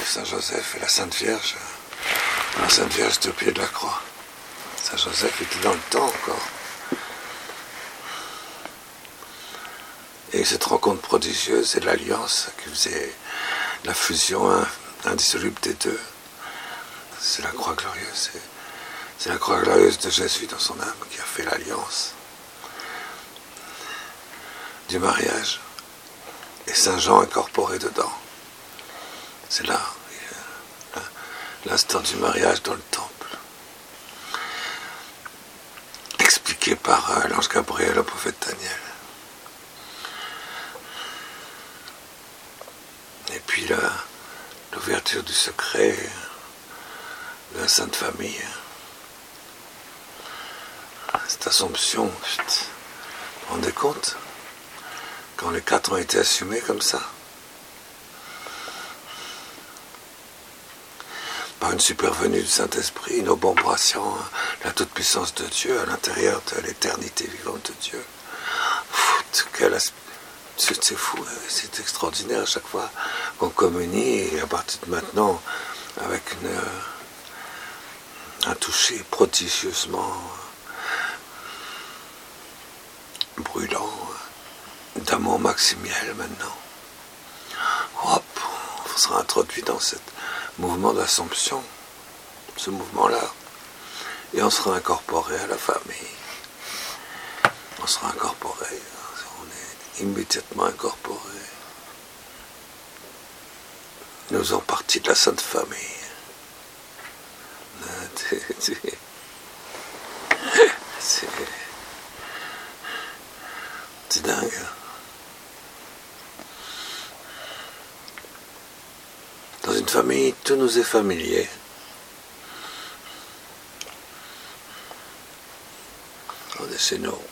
Saint Joseph et la Sainte Vierge. La Sainte Vierge était au pied de la croix. Saint Joseph était dans le temps encore. Et cette rencontre prodigieuse et l'alliance qui faisait la fusion indissoluble des deux, c'est la croix glorieuse. C'est la croix glorieuse de Jésus dans son âme qui a fait l'alliance du mariage. Et Saint Jean incorporé dedans. C'est là, l'instant du mariage dans le temple. Expliqué par l'ange Gabriel au prophète Daniel. Et puis l'ouverture du secret de la Sainte Famille. Cette Assomption, vous vous rendez compte? Quand les quatre ont été assumés comme ça. Par une supervenue du Saint-Esprit, une obéissant la toute-puissance de Dieu à l'intérieur de l'éternité vivante de Dieu. C'est fou, c'est extraordinaire à chaque fois qu'on communie, et à partir de maintenant, avec un toucher prodigieusement brûlant, d'amour maximiel maintenant. Hop, on sera introduit dans ce mouvement d'Assomption, ce mouvement-là, et on sera incorporé à la famille. On sera incorporé, on est immédiatement incorporé. Nous faisons partie de la Sainte Famille. C'est dingue. Dans une famille, tout nous est familier. On est chez nous.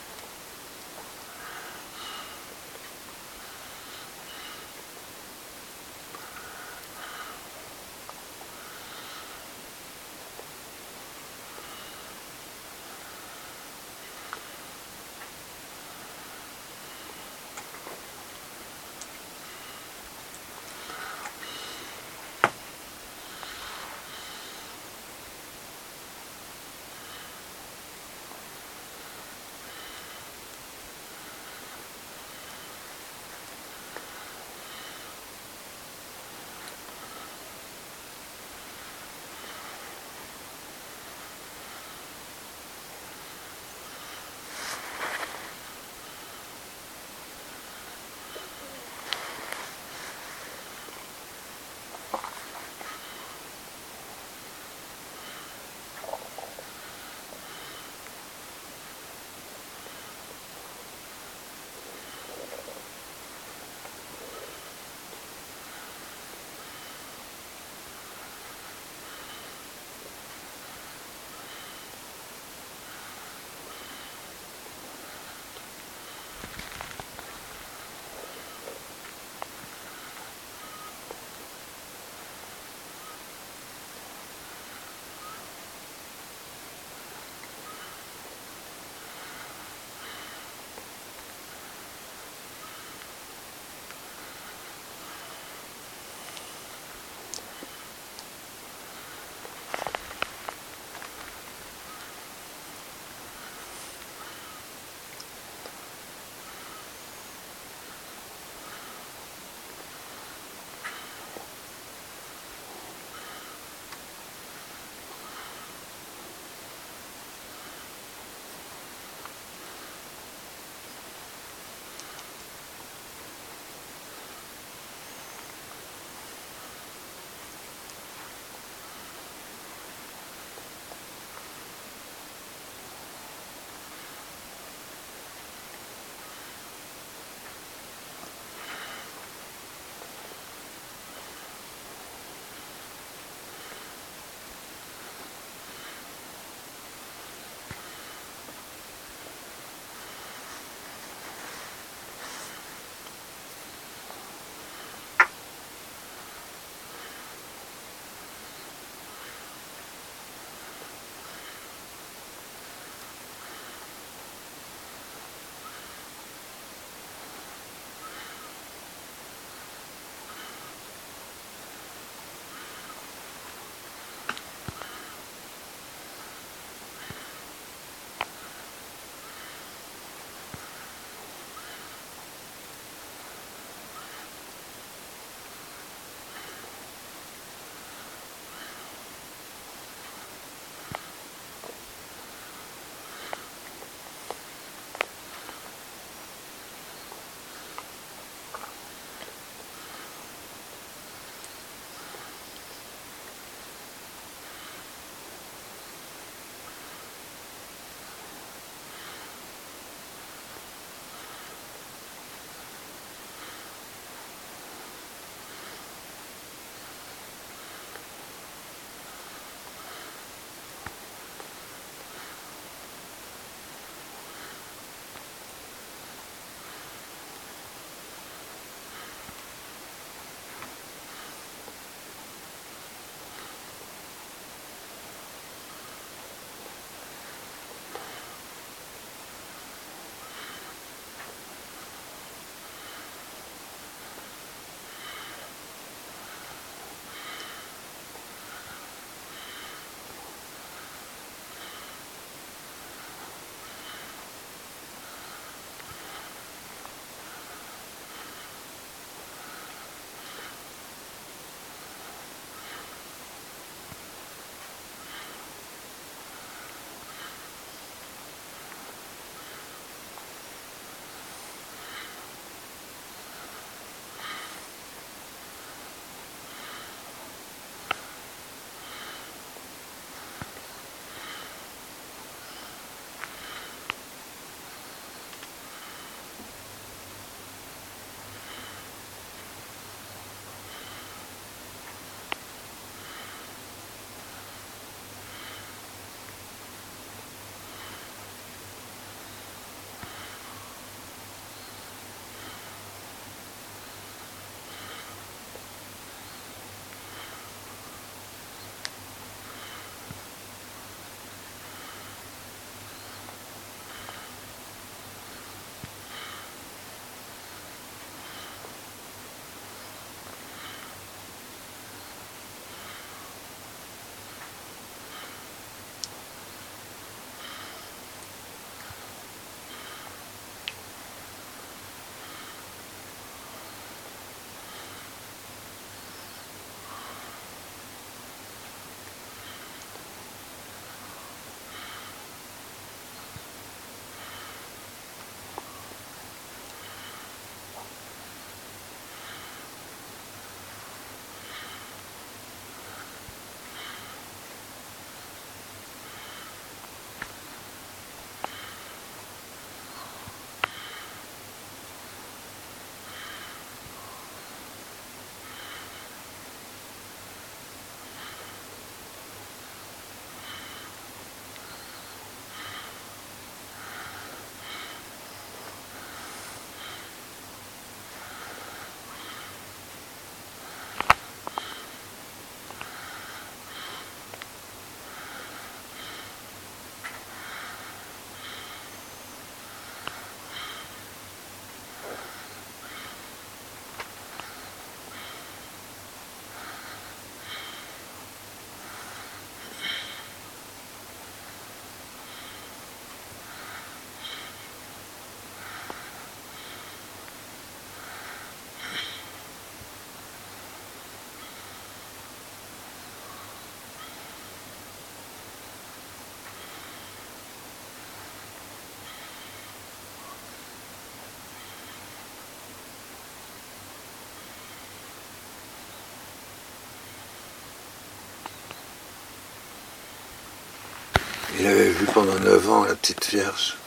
Il avait vu pendant 9 ans la petite Vierge.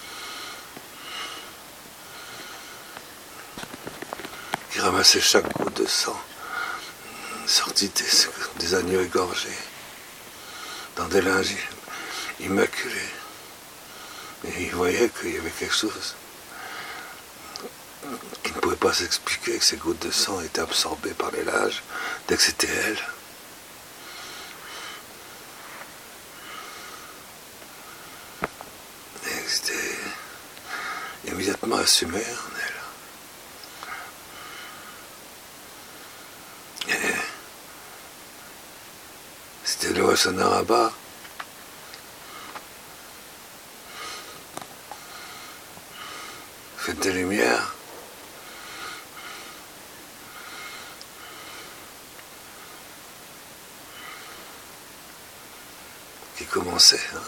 Qui ramassait chaque goutte de sang sorti des agneaux égorgés dans des linges immaculés. Et il voyait qu'il y avait quelque chose qui ne pouvait pas s'expliquer, que ces gouttes de sang étaient absorbées par les linges dès que c'était elle. Et c'était immédiatement assumé en elle. C'était le Hassan Araba. Faites des lumières. Qui commençait. Hein.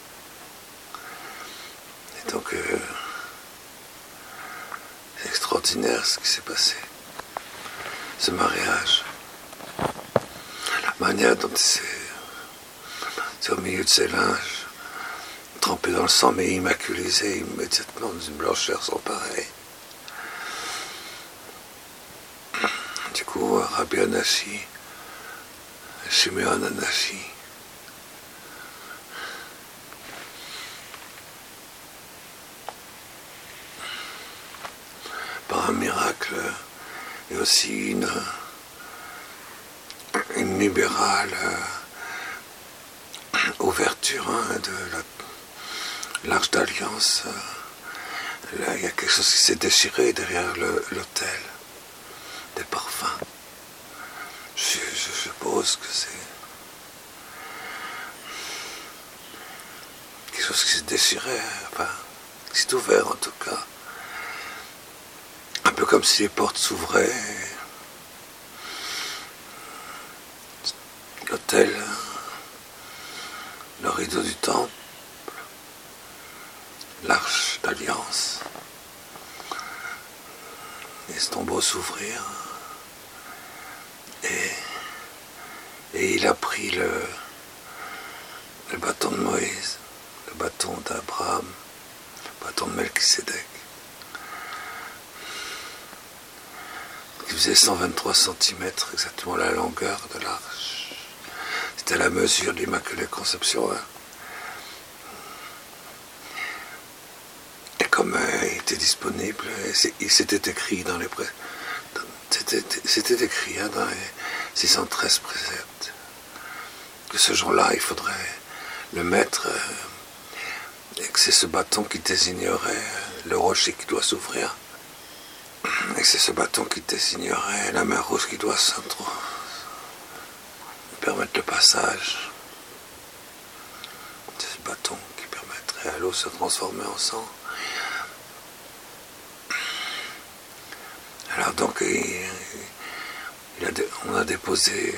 Et donc, c'est extraordinaire ce qui s'est passé. Ce mariage. La manière dont c'est au milieu de ses linges, trempé dans le sang, mais immaculisé immédiatement, dans une blancheur sans pareil. Du coup, Rabbi Anashi, Shimeon Anashi, par un miracle, et aussi une libérale ouverture de l'Arche d'Alliance. Là, il y a quelque chose qui s'est déchiré derrière l'autel, des parfums. Je suppose que c'est quelque chose qui s'est déchiré, enfin, qui s'est ouvert en tout cas. Un peu comme si les portes s'ouvraient. L'autel, le rideau du temple, l'arche d'alliance, et ce tombeau s'ouvrir, et il a pris le bâton de Moïse, le bâton d'Abraham, le bâton de Melchisédek, qui faisait 123 cm, exactement la longueur de l'arche. C'était la mesure de l'Immaculée Conception. Hein. Et comme il était disponible, il s'était écrit dans les c'était écrit hein, dans les 613 préceptes que ce jour-là, il faudrait le mettre et que c'est ce bâton qui désignerait le rocher qui doit s'ouvrir et que c'est ce bâton qui désignerait la mer Rouge qui doit permettre le passage. C'est ce bâton qui permettrait à l'eau de se transformer en sang. Alors donc on a déposé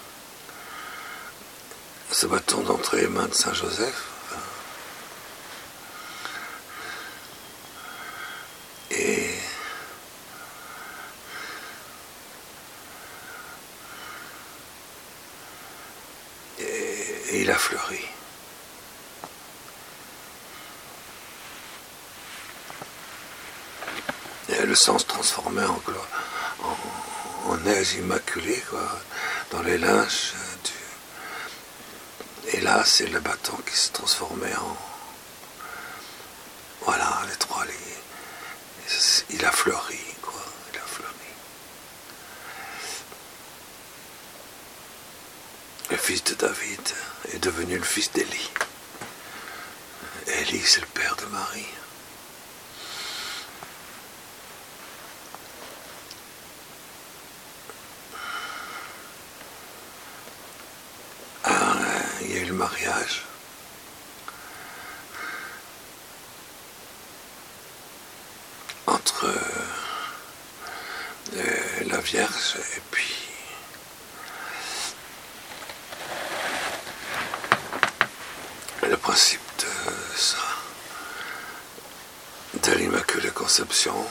ce bâton entre les mains de Saint Joseph. Et il a fleuri. Et le sang se transformait en neige immaculée, quoi, dans les linges. Et là, c'est le bâton qui se transformait en... Voilà, les trois, il a fleuri, quoi, il a fleuri. Le fils de David est devenu le fils d'Élie. Élie, c'est le père de Marie. Alors, il y a eu le mariage. Entre la Vierge et puis le principe de ça, de l'Immaculée Conception,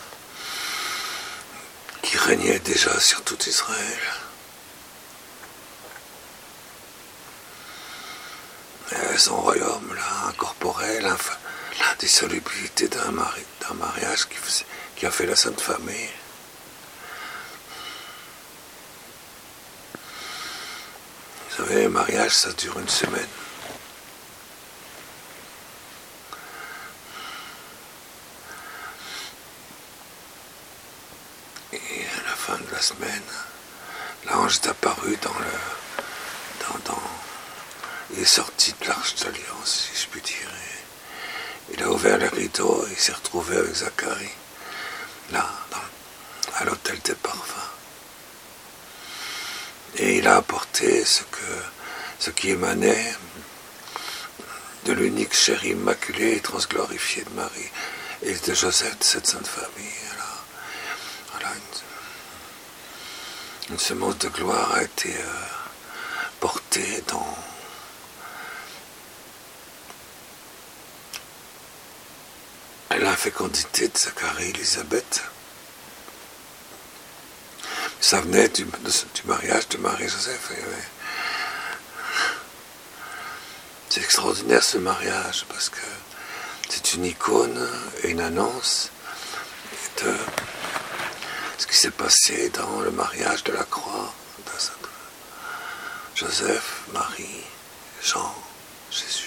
qui régnait déjà sur tout Israël. avait son royaume là, incorporel, l'indissolubilité d'un mariage qui a fait la Sainte Famille. Vous savez, le mariage, ça dure une semaine. Et à la fin de la semaine, l'ange est apparu il est sorti de l'Arche d'Alliance, si je puis dire. Il a ouvert les rideaux et il s'est retrouvé avec Zacharie, là, à l'autel des parfums. Et il a apporté ce qui émanait de l'unique chair immaculée et transglorifiée de Marie et de Joseph, de cette sainte famille. Voilà, une semence de gloire a été portée dans l'infécondité de Zacharie et Élisabeth. Ça venait du mariage de Marie et Joseph. C'est extraordinaire ce mariage parce que c'est une icône et une annonce de ce qui s'est passé dans le mariage de la croix de Joseph, Marie, Jean, Jésus.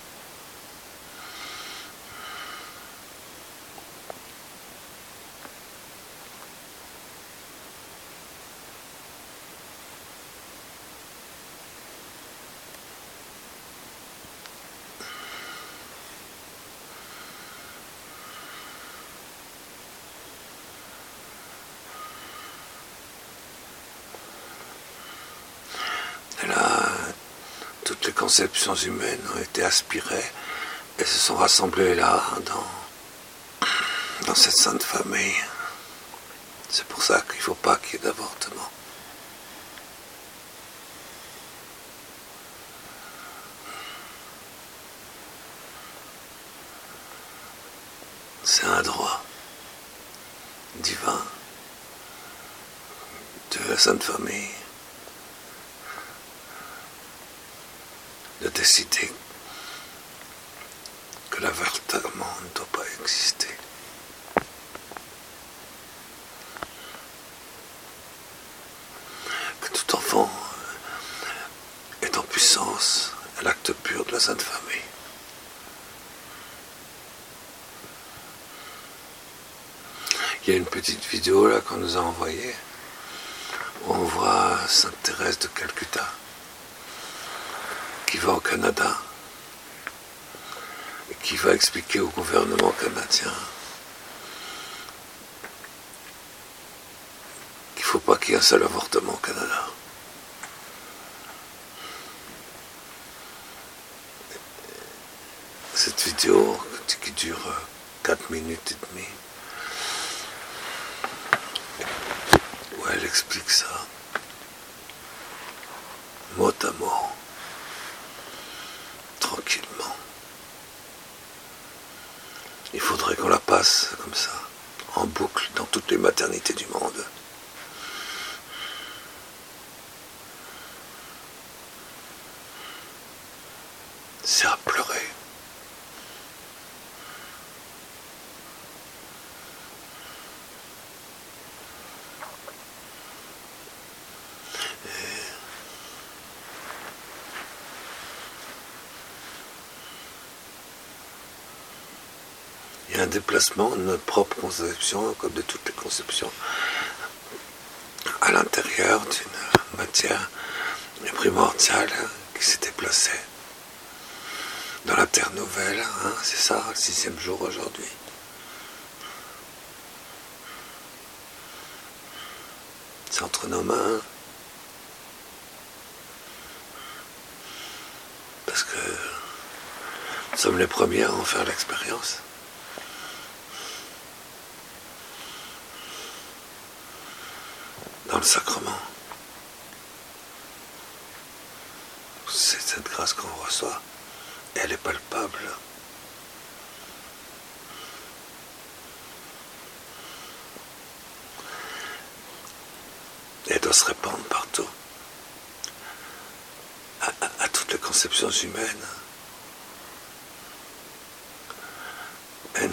Et là, toutes les conceptions humaines ont été aspirées et se sont rassemblées là, dans cette sainte famille. C'est pour ça qu'il ne faut pas qu'il y ait d'avortement. C'est un droit divin de la sainte famille de décider que l'avortement ne doit pas exister. Que tout enfant est en puissance à l'acte pur de la Sainte Famille. Il y a une petite vidéo là qu'on nous a envoyée où on voit Sainte Thérèse de Calcutta qui va au Canada et qui va expliquer au gouvernement canadien qu'il ne faut pas qu'il y ait un seul avortement au Canada. Cette vidéo qui dure 4 minutes et demie, où elle explique ça, mot à mot, tranquillement. Il faudrait qu'on la passe comme ça, en boucle, dans toutes les maternités du monde. C'est à pleurer. Il y a un déplacement de notre propre conception, comme de toutes les conceptions, à l'intérieur d'une matière primordiale qui s'est déplacée dans la Terre Nouvelle. C'est ça, le 6e jour aujourd'hui. C'est entre nos mains. Parce que nous sommes les premiers à en faire l'expérience. Dans le sacrement. C'est cette grâce qu'on reçoit. Et elle est palpable. Et elle doit se répandre partout. À toutes les conceptions humaines.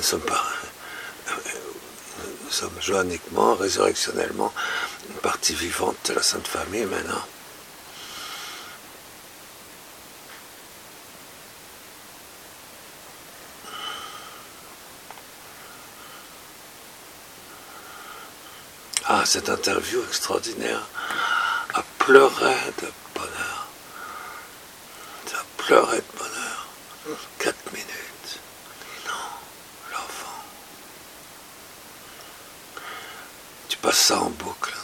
nous sommes joanniquement, résurrectionnellement, une partie vivante de la Sainte Famille maintenant. Ah, cette interview extraordinaire a pleuré de bonheur. Ça pleurait de bonheur. 4 minutes. Non, l'enfant. Tu passes ça en boucle.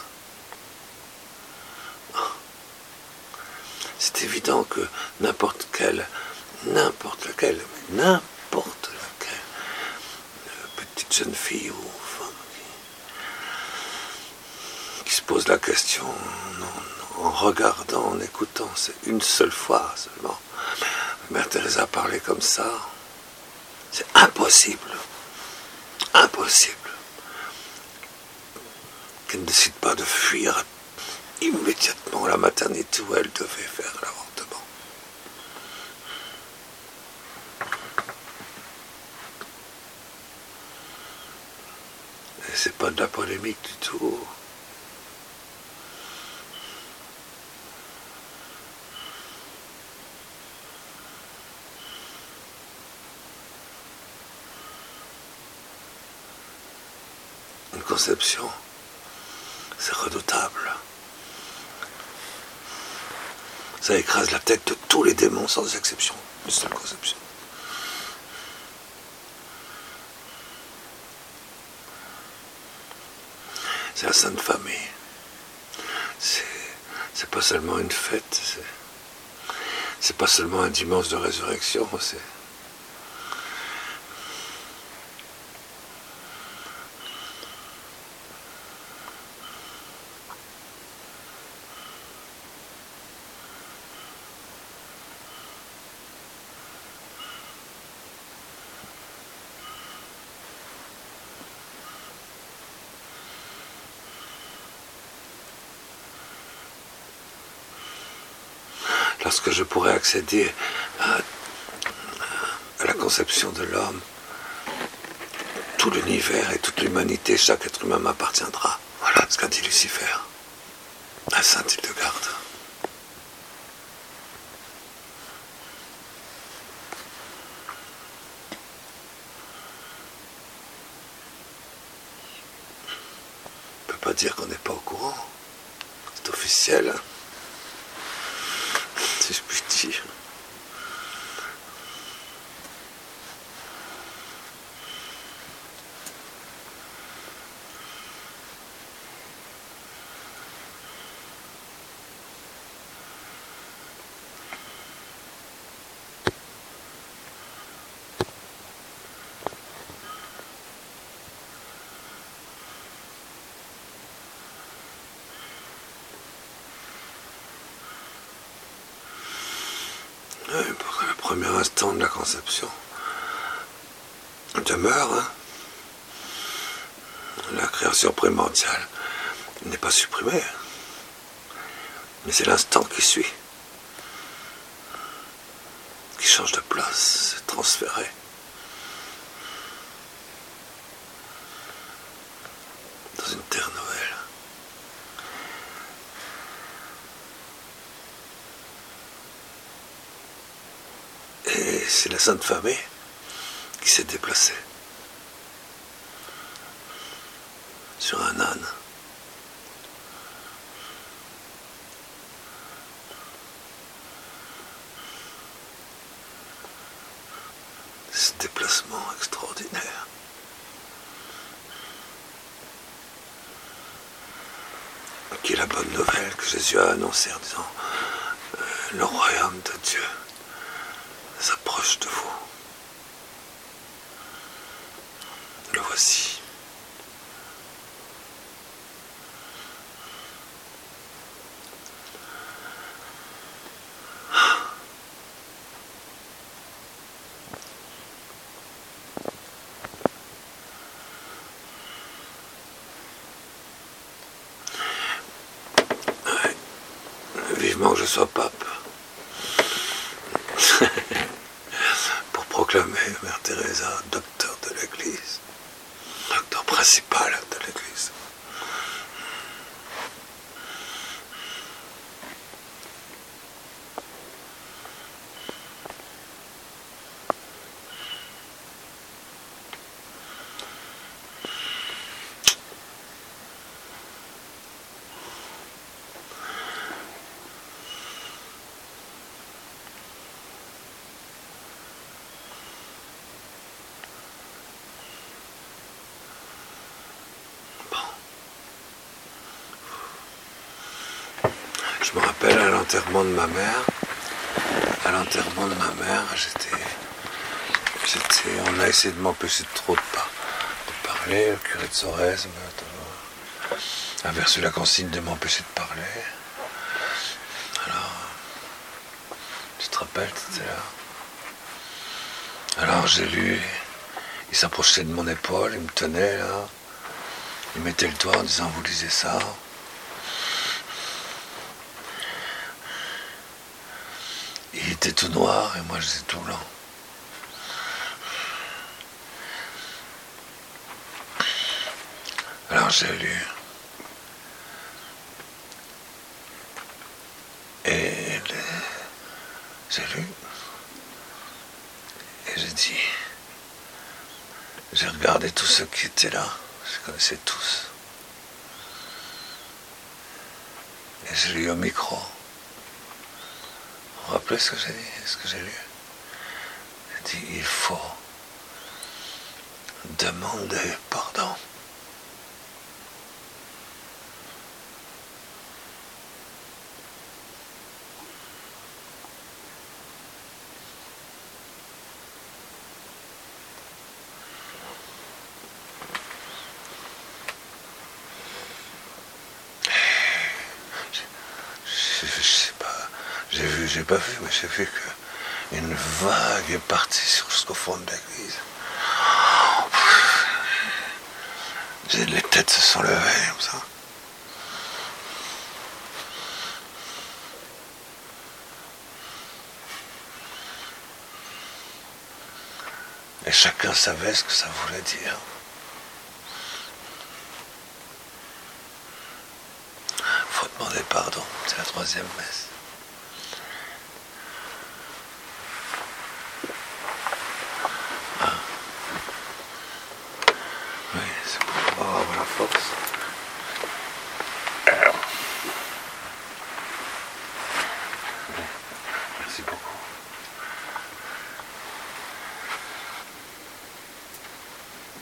C'est évident que n'importe lequel, petite jeune fille ou femme qui se pose la question en regardant, en écoutant, c'est une seule fois seulement. Mère Teresa parlait comme ça. C'est impossible. Impossible. Qu'elle ne décide pas de fuir immédiatement la maternité où elle devait faire l'avortement. Et c'est pas de la polémique du tout. Une conception, c'est redoutable. Ça écrase la tête de tous les démons sans exception. Une seule conception. C'est la Sainte Famille. C'est pas seulement une fête, c'est pas seulement un dimanche de résurrection, c'est... Lorsque je pourrai accéder à la conception de l'homme, tout l'univers et toute l'humanité, chaque être humain m'appartiendra. Voilà ce qu'a dit Lucifer à Saint-Hildegarde. On ne peut pas dire qu'on n'est pas au courant. C'est officiel. Si je puis dire. Pour le premier instant de la conception demeure, hein. La création primordiale n'est pas supprimée, mais c'est l'instant qui suit, qui change de place, c'est transféré. Dans une terre nouvelle. Et c'est la Sainte Famille qui s'est déplacée sur un âne. Ce déplacement extraordinaire. Qui est la bonne nouvelle que Jésus a annoncée en disant le royaume de Dieu s'approche de vous. Le voici. Ouais. Vivement que je sois pape. Pour proclamer Mère Teresa, docteur de de l'Église, l'acteur principal de l'Église. Je me rappelle à l'enterrement de ma mère. À l'enterrement de ma mère, on a essayé de m'empêcher de parler. Le curé de Sorèze avait reçu la consigne de m'empêcher de parler. Alors, tu te rappelles, tu étais là. Alors j'ai lu, il s'approchait de mon épaule, il me tenait là. Il mettait le doigt en disant, vous lisez ça. Il était tout noir et moi j'étais tout blanc. Alors j'ai lu. Et j'ai lu. Et j'ai dit. J'ai regardé tous ceux qui étaient là. Je connaissais tous. Et j'ai lu au micro. Vous vous rappelez ce que j'ai dit, ce que j'ai lu? J'ai dit, il faut demander pardon. Je sais pas, j'ai pas vu, mais j'ai vu qu'une vague est partie jusqu'au fond de l'église. Les têtes se sont levées comme ça. Et chacun savait ce que ça voulait dire. Faut demander pardon, c'est la 3e messe. Ah. Oui, c'est pour pouvoir avoir la force. Merci beaucoup.